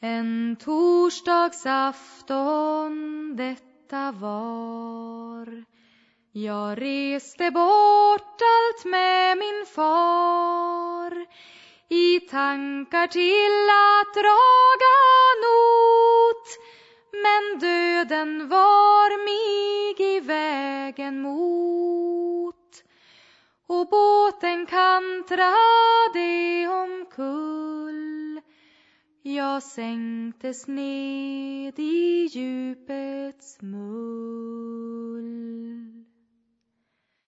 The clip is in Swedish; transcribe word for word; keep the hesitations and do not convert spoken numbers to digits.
En torsdagsafton detta var. Jag reste bort allt med min far, i tankar till att draga not, men döden var mig i vägen mot, och båten kantrade omkull. Jag sänktes ned i djupets mull.